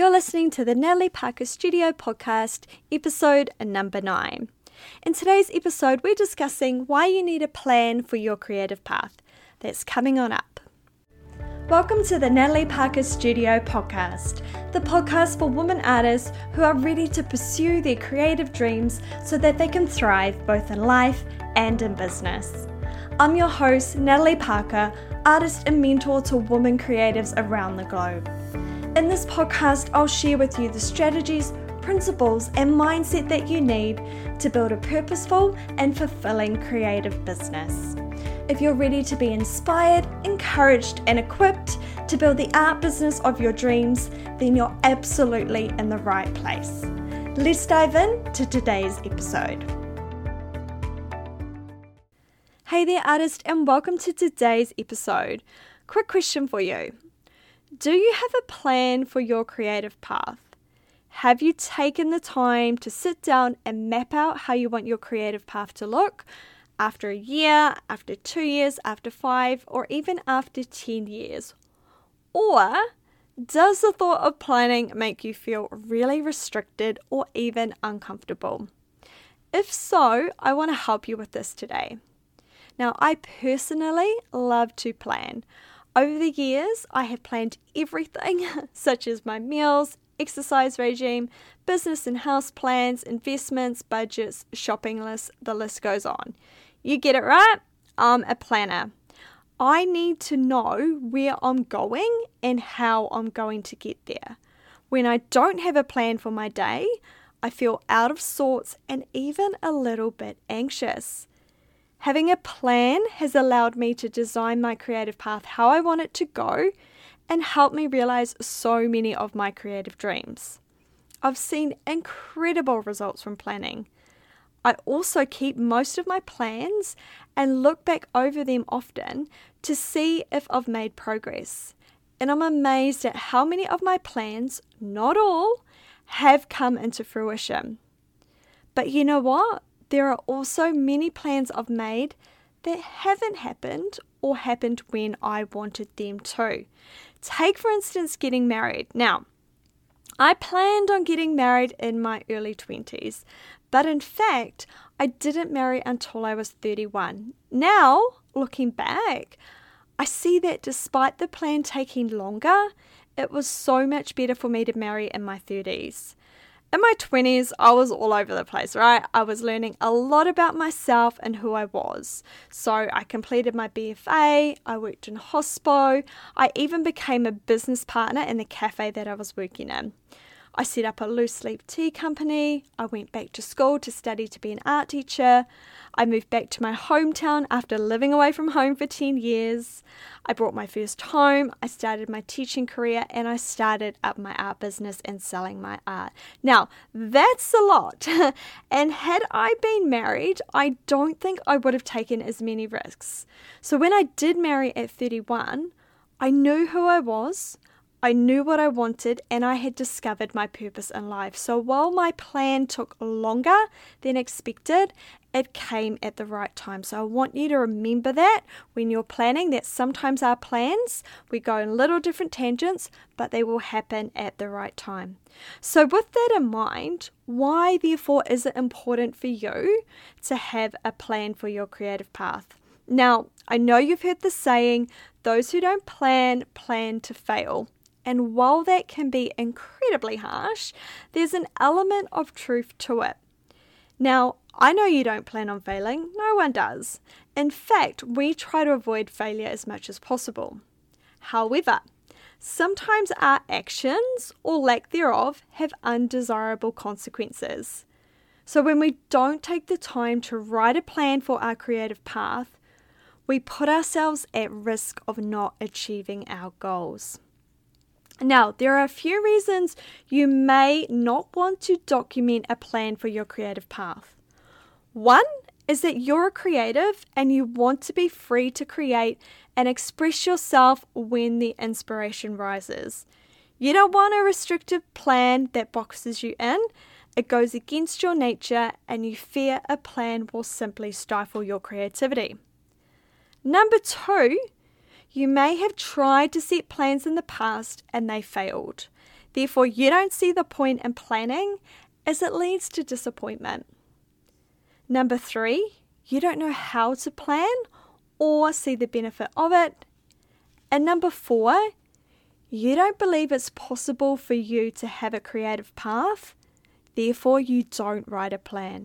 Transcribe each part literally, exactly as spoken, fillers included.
You're listening to the Natalie Parker Studio Podcast, episode number nine. In today's episode, we're discussing why you need a plan for your creative path. That's coming on up. Welcome to the Natalie Parker Studio Podcast, the podcast for women artists who are ready to pursue their creative dreams so that they can thrive both in life and in business. I'm your host, Natalie Parker, artist and mentor to women creatives around the globe. In this podcast, I'll share with you the strategies, principles, and mindset that you need to build a purposeful and fulfilling creative business. If you're ready to be inspired, encouraged, and equipped to build the art business of your dreams, then you're absolutely in the right place. Let's dive in to today's episode. Hey there, artist, and welcome to today's episode. Quick question for you. Do you have a plan for your creative path? Have you taken the time to sit down and map out how you want your creative path to look after a year, after two years, after five, or even after ten years? Or does the thought of planning make you feel really restricted or even uncomfortable? If so, I want to help you with this today. Now, I personally love to plan. Over the years, I have planned everything, such as my meals, exercise regime, business and house plans, investments, budgets, shopping lists, the list goes on. You get it right? I'm a planner. I need to know where I'm going and how I'm going to get there. When I don't have a plan for my day, I feel out of sorts and even a little bit anxious. Having a plan has allowed me to design my creative path how I want it to go and help me realize so many of my creative dreams. I've seen incredible results from planning. I also keep most of my plans and look back over them often to see if I've made progress. And I'm amazed at how many of my plans, not all, have come into fruition. But you know what? There are also many plans I've made that haven't happened or happened when I wanted them to. Take, for instance, getting married. Now, I planned on getting married in my early twenties, but in fact, I didn't marry until I was thirty-one. Now, looking back, I see that despite the plan taking longer, it was so much better for me to marry in my thirties. In my twenties, I was all over the place, right? I was learning a lot about myself and who I was. So I completed my B F A, I worked in hospo, I even became a business partner in the cafe that I was working in. I set up a loose leaf tea company, I went back to school to study to be an art teacher, I moved back to my hometown after living away from home for ten years, I bought my first home, I started my teaching career, and I started up my art business and selling my art. Now, that's a lot, and had I been married, I don't think I would have taken as many risks. So when I did marry at thirty-one, I knew who I was, I knew what I wanted, and I had discovered my purpose in life. So while my plan took longer than expected, it came at the right time. So I want you to remember that when you're planning, that sometimes our plans, we go in little different tangents, but they will happen at the right time. So with that in mind, why therefore is it important for you to have a plan for your creative path? Now, I know you've heard the saying, those who don't plan, plan to fail. And while that can be incredibly harsh, there's an element of truth to it. Now, I know you don't plan on failing. No one does. In fact, we try to avoid failure as much as possible. However, sometimes our actions, or lack thereof, have undesirable consequences. So when we don't take the time to write a plan for our creative path, we put ourselves at risk of not achieving our goals. Now, there are a few reasons you may not want to document a plan for your creative path. One is that you're a creative and you want to be free to create and express yourself when the inspiration rises. You don't want a restrictive plan that boxes you in. It goes against your nature and you fear a plan will simply stifle your creativity. Number two, you may have tried to set plans in the past and they failed. Therefore, you don't see the point in planning as it leads to disappointment. Number three, you don't know how to plan or see the benefit of it. And number four, you don't believe it's possible for you to have a creative path. Therefore, you don't write a plan.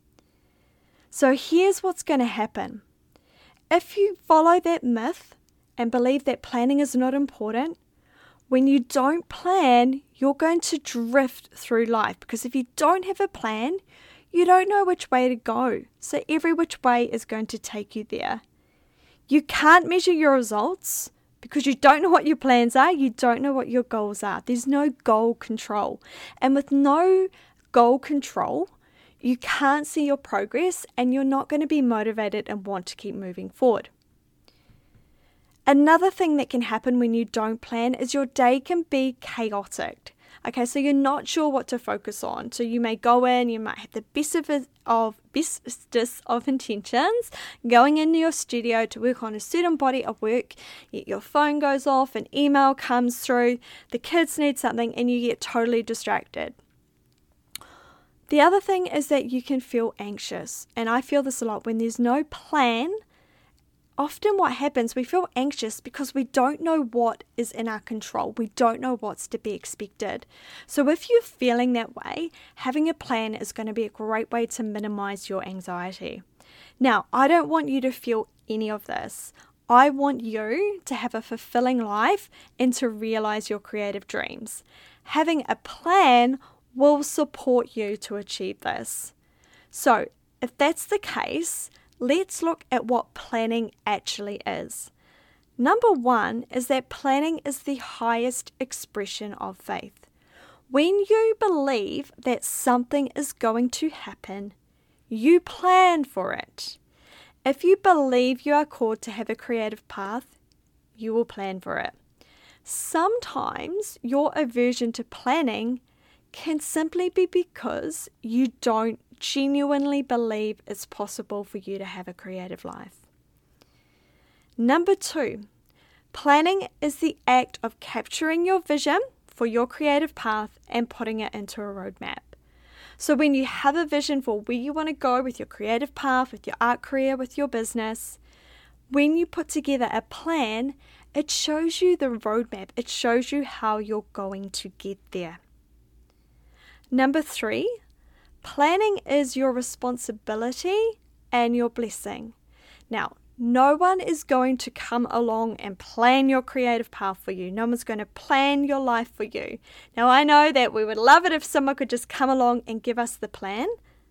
So here's what's going to happen. If you follow that myth and believe that planning is not important, when you don't plan, you're going to drift through life, because if you don't have a plan, you don't know which way to go. So every which way is going to take you there. You can't measure your results because you don't know what your plans are. You don't know what your goals are. There's no goal control. And with no goal control, you can't see your progress and you're not going to be motivated and want to keep moving forward. Another thing that can happen when you don't plan is your day can be chaotic. Okay, so you're not sure what to focus on. So you may go in, you might have the best of, of bestest of intentions, going into your studio to work on a certain body of work, yet your phone goes off, an email comes through, the kids need something, and you get totally distracted. The other thing is that you can feel anxious, and I feel this a lot. When there's no plan, often what happens, we feel anxious because we don't know what is in our control. We don't know what's to be expected. So if you're feeling that way, having a plan is going to be a great way to minimize your anxiety. Now, I don't want you to feel any of this. I want you to have a fulfilling life and to realize your creative dreams. Having a plan will support you to achieve this. So if that's the case, let's look at what planning actually is. Number one is that planning is the highest expression of faith. When you believe that something is going to happen, you plan for it. If you believe you are called to have a creative path, you will plan for it. Sometimes your aversion to planning can simply be because you don't genuinely believe it's possible for you to have a creative life. Number two, planning is the act of capturing your vision for your creative path and putting it into a roadmap. So when you have a vision for where you want to go with your creative path, with your art career, with your business, when you put together a plan, it shows you the roadmap. It shows you how you're going to get there. Number three, planning is your responsibility and your blessing. Now, no one is going to come along and plan your creative path for you. No one's going to plan your life for you. Now, I know that we would love it if someone could just come along and give us the plan,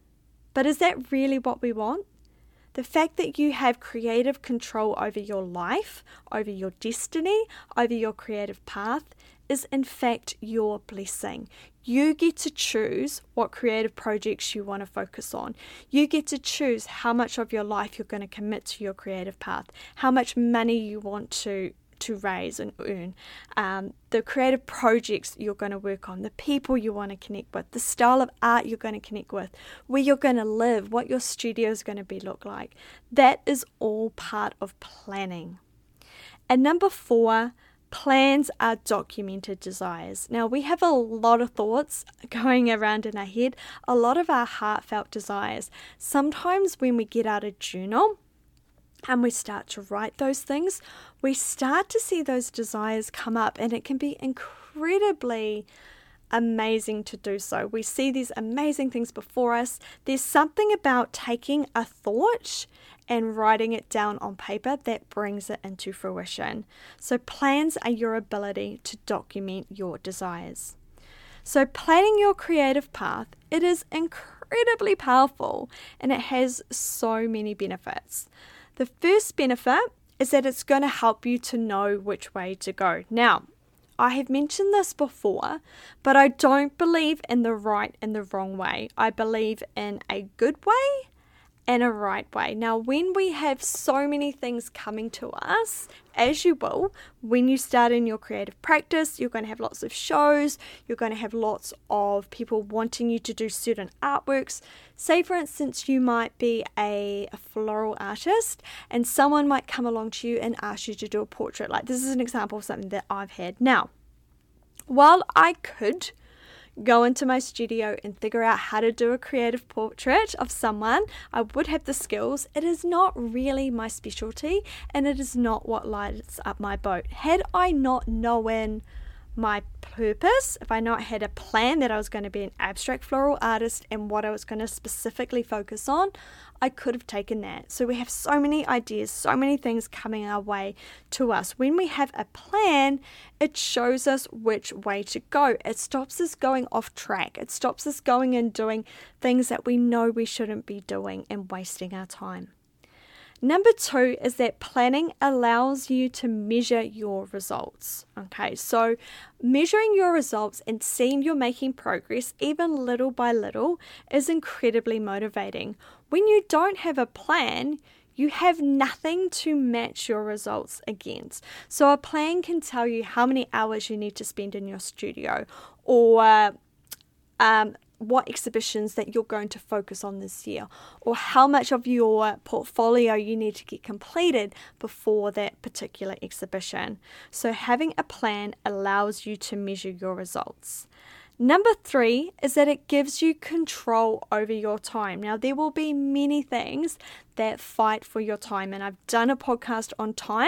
but is that really what we want? The fact that you have creative control over your life, over your destiny, over your creative path is in fact your blessing. You get to choose what creative projects you want to focus on. You get to choose how much of your life you're going to commit to your creative path, how much money you want to, to raise and earn, um, the creative projects you're going to work on, the people you want to connect with, the style of art you're going to connect with, where you're going to live, what your studio is going to be look like. That is all part of planning. And number four, plans are documented desires. Now, we have a lot of thoughts going around in our head, a lot of our heartfelt desires. Sometimes when we get out a journal and we start to write those things, we start to see those desires come up, and it can be incredibly amazing to do so. We see these amazing things before us. There's something about taking a thought and writing it down on paper that brings it into fruition. So plans are your ability to document your desires. So planning your creative path, it is incredibly powerful, and it has so many benefits. The first benefit is that it's going to help you to know which way to go. Now, I have mentioned this before, but I don't believe in the right and the wrong way. I believe in a good way and a right way. Now, when we have so many things coming to us, as you will, when you start in your creative practice, you're going to have lots of shows, you're going to have lots of people wanting you to do certain artworks. Say, for instance, you might be a, a floral artist, and someone might come along to you and ask you to do a portrait. Like, this is an example of something that I've had. Now, While I could go into my studio and figure out how to do a creative portrait of someone, I would have the skills. It is not really my specialty, and it is not what lights up my boat. Had I not known my purpose, if I not had a plan that I was going to be an abstract floral artist and what I was going to specifically focus on, I could have taken that. So we have so many ideas, so many things coming our way to us. When we have a plan, it shows us which way to go. It stops us going off track. It stops us going and doing things that we know we shouldn't be doing and wasting our time. Number two is that planning allows you to measure your results. Okay, so measuring your results and seeing you're making progress, even little by little, is incredibly motivating. When you don't have a plan, you have nothing to match your results against. So a plan can tell you how many hours you need to spend in your studio, or um, what exhibitions that you're going to focus on this year, or how much of your portfolio you need to get completed before that particular exhibition. So having a plan allows you to measure your results. Number three is that it gives you control over your time. Now, there will be many things that fight for your time, and I've done a podcast on time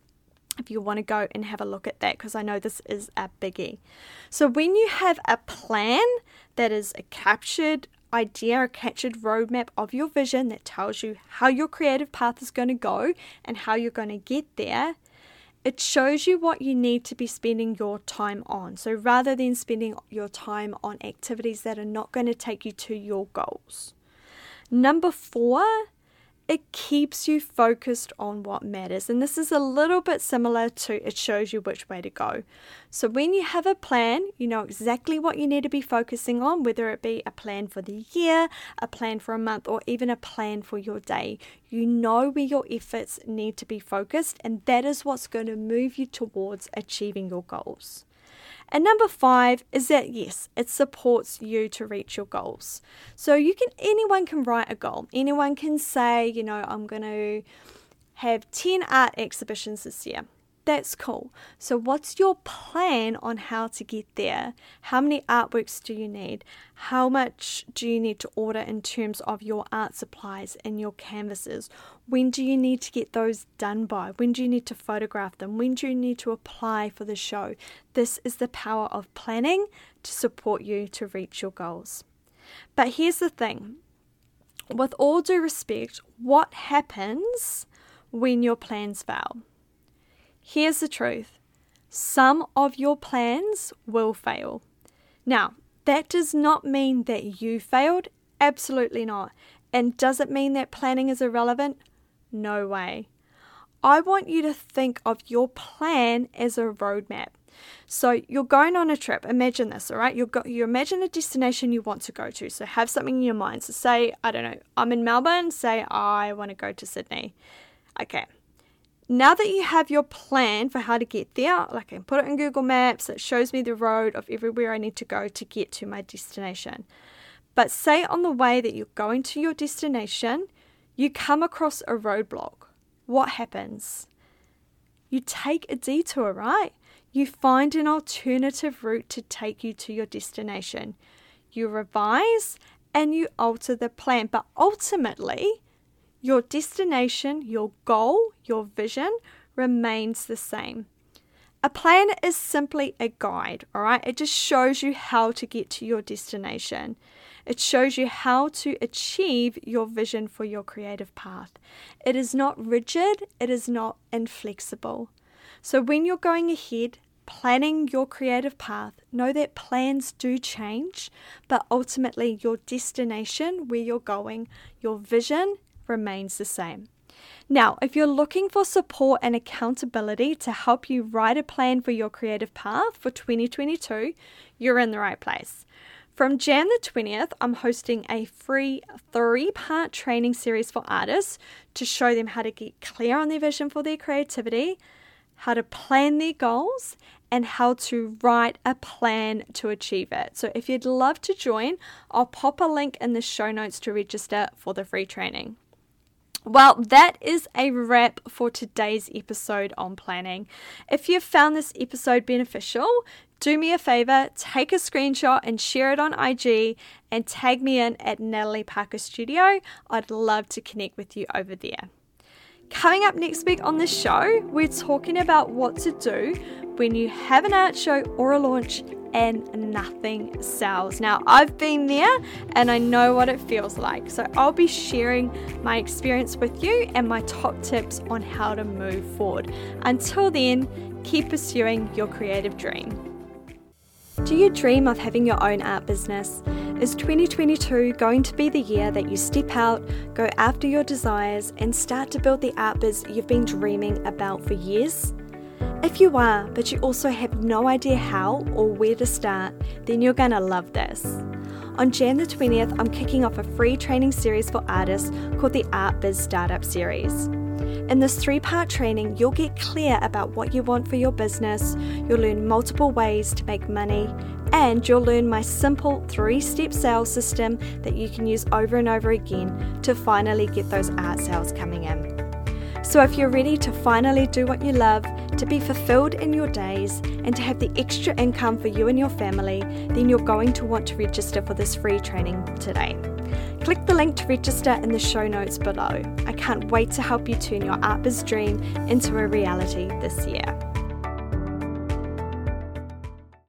if you want to go and have a look at that, because I know this is a biggie. So when you have a plan that is a captured idea, a captured roadmap of your vision that tells you how your creative path is going to go and how you're going to get there, it shows you what you need to be spending your time on. So rather than spending your time on activities that are not going to take you to your goals. Number four, it keeps you focused on what matters. And this is a little bit similar to it shows you which way to go. So when you have a plan, you know exactly what you need to be focusing on, whether it be a plan for the year, a plan for a month, or even a plan for your day. You know where your efforts need to be focused, and that is what's going to move you towards achieving your goals. And number five is that, yes, it supports you to reach your goals. So you can, anyone can write a goal. Anyone can say, you know, I'm going to have ten art exhibitions this year. That's cool. So what's your plan on how to get there? How many artworks do you need? How much do you need to order in terms of your art supplies and your canvases? When do you need to get those done by? When do you need to photograph them? When do you need to apply for the show? This is the power of planning to support you to reach your goals. But here's the thing. With all due respect, what happens when your plans fail? Here's the truth. Some of your plans will fail. Now, that does not mean that you failed. Absolutely not. And does it mean that planning is irrelevant? No way. I want you to think of your plan as a roadmap. So you're going on a trip. Imagine this, all right? You've got, you imagine a destination you want to go to. So have something in your mind. So say, I don't know, I'm in Melbourne. Say I want to go to Sydney. Okay. Now that you have your plan for how to get there, like I can put it in Google Maps, it shows me the road of everywhere I need to go to get to my destination. But say on the way that you're going to your destination, you come across a roadblock. What happens? You take a detour, right? You find an alternative route to take you to your destination. You revise and you alter the plan, but ultimately, your destination, your goal, your vision remains the same. A plan is simply a guide, all right? It just shows you how to get to your destination. It shows you how to achieve your vision for your creative path. It is not rigid, it is not inflexible. So when you're going ahead, planning your creative path, know that plans do change, but ultimately your destination, where you're going, your vision, remains the same. Now, if you're looking for support and accountability to help you write a plan for your creative path for twenty twenty-two, you're in the right place. From January the twentieth, I'm hosting a free three-part training series for artists to show them how to get clear on their vision for their creativity, how to plan their goals, and how to write a plan to achieve it. So if you'd love to join, I'll pop a link in the show notes to register for the free training. Well, that is a wrap for today's episode on planning. If you've found this episode beneficial, do me a favor, take a screenshot and share it on I G and tag me in at Natalie Parker Studio. I'd love to connect with you over there. Coming up next week on the show, we're talking about what to do when you have an art show or a launch and nothing sells. Now, I've been there and I know what it feels like. So I'll be sharing my experience with you and my top tips on how to move forward. Until then, keep pursuing your creative dream. Do you dream of having your own art business? Is twenty twenty-two going to be the year that you step out, go after your desires, and start to build the art biz you've been dreaming about for years? If you are, but you also have no idea how or where to start, then you're going to love this. On January the twentieth, I'm kicking off a free training series for artists called the Art Biz Startup Series. In this three-part training, you'll get clear about what you want for your business, you'll learn multiple ways to make money, and you'll learn my simple three-step sales system that you can use over and over again to finally get those art sales coming in. So if you're ready to finally do what you love, to be fulfilled in your days, and to have the extra income for you and your family, then you're going to want to register for this free training today. Click the link to register in the show notes below. I can't wait to help you turn your art biz dream into a reality this year.